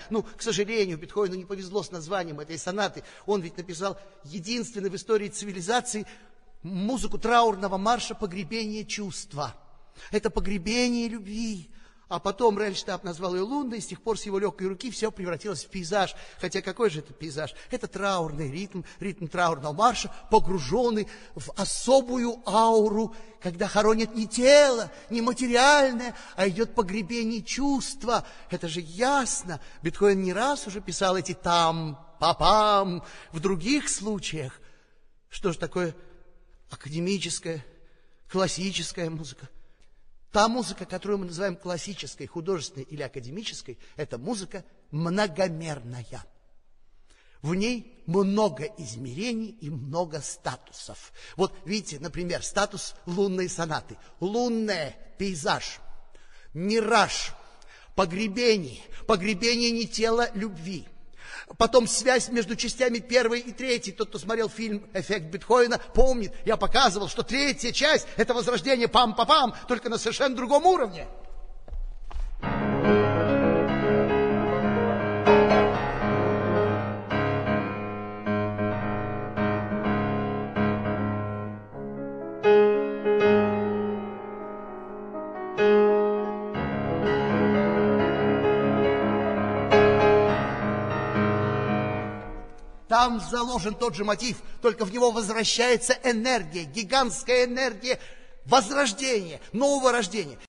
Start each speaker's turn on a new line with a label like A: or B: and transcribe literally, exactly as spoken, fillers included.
A: Ну, к сожалению, Бетховену не повезло с названием этой сонаты. Он ведь написал единственный в истории цивилизации музыку траурного марша «Погребение чувства». Это погребение любви. А потом Рейхштаг назвал ее лунной, и с тех пор с его легкой руки все превратилось в пейзаж. Хотя какой же это пейзаж? Это траурный ритм, ритм траурного марша, погруженный в особую ауру, когда хоронят не тело, не материальное, а идет погребение чувства. Это же ясно. Бетховен не раз уже писал эти там-па-пам в других случаях. Что же такое академическая, классическая музыка? Та музыка, которую мы называем классической, художественной или академической, это музыка многомерная. В ней много измерений и много статусов. Вот видите, например, статус лунной сонаты. Лунная, пейзаж, мираж, погребение, погребение не тела любви. Потом связь между частями первой и третьей. Тот, кто смотрел фильм «Эффект Бетховена», помнит, я показывал, что третья часть – это возрождение пам-па-пам, только на совершенно другом уровне. Там заложен тот же мотив, только в него возвращается энергия, гигантская энергия возрождения, нового рождения.